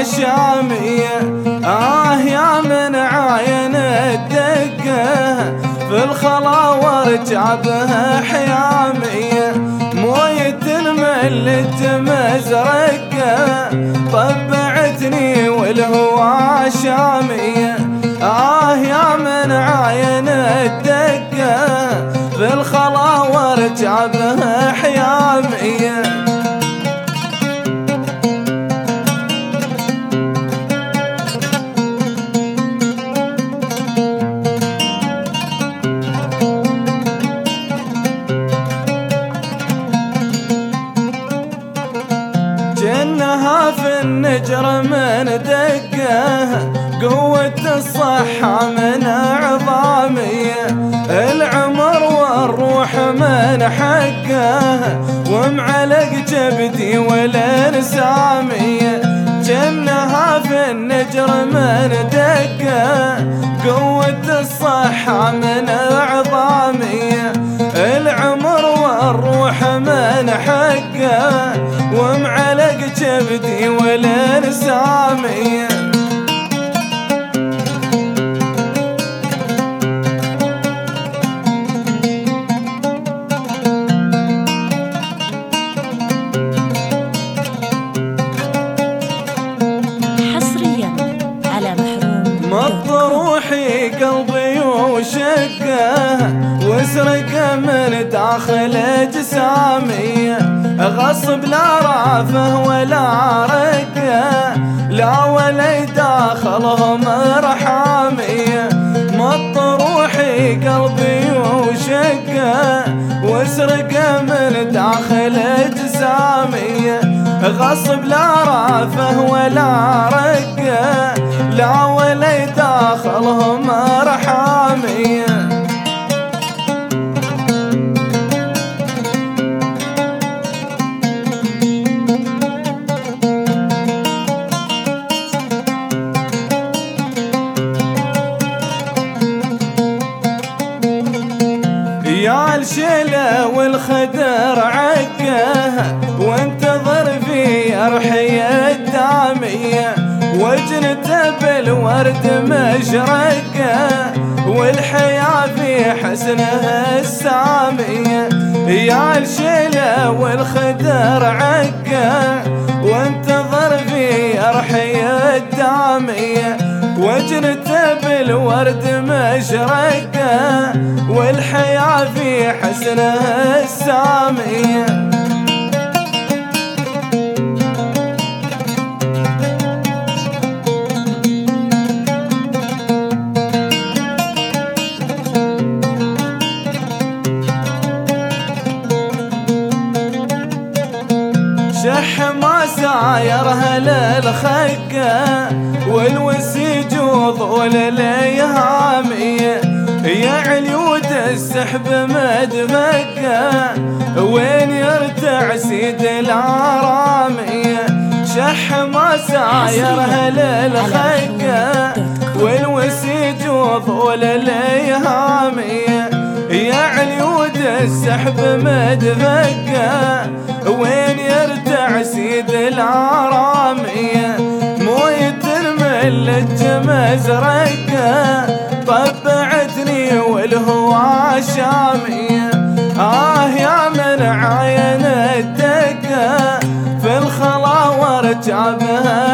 شامية. يا من عاين الدقة في الخلا ورجابها حيامية. موية الملت مزرقة طبعتني والهوى شامية. يا من عاين الدقة في الخلا ورجابها حيامية. جنها في النجر من دقه قوة الصحة من عظامية. العمر والروح من حقه ومعلق جبدي والانسامية. جنها في النجر من دقه قوة الصحة من عظامية. العمر والروح من حقه ومعلق جبدي والانسامية. حصريا على محروم. مط روحي قلبي وشقه واسرق من داخل اجسامي. غصب لا رافه ولا رقه لا ولا داخلهم رحامي. مط روحي قلبي وشقه واسرق من داخل اجسامي. غصب لا رافه ولا رقه لا ولا داخلهم رحامي. يا الشيلة والخدر عقه وانتظر في أرحية الدامية. وجنته بالورد مشرقه والحياة في حسنها السامية. يا الشيلة والخدر عقه وانتظر في أرحية الدامية. وجنته بالورد مشرقه والحياة في حسنها السامية. شح ما سايرها للخقة والوسيج وضول اليهامية. يا عليود السحب مدفقة وين يرتع سيد العرامية. شح ما سايرها للخقة والوسيج وضول اليهامية. يا عليود السحب مدفقة وين يرتع سيد العرامية. موية الملج مزرقة طبعتني والهوى شامية. يا من عاين الدقة في الخلا ورجابها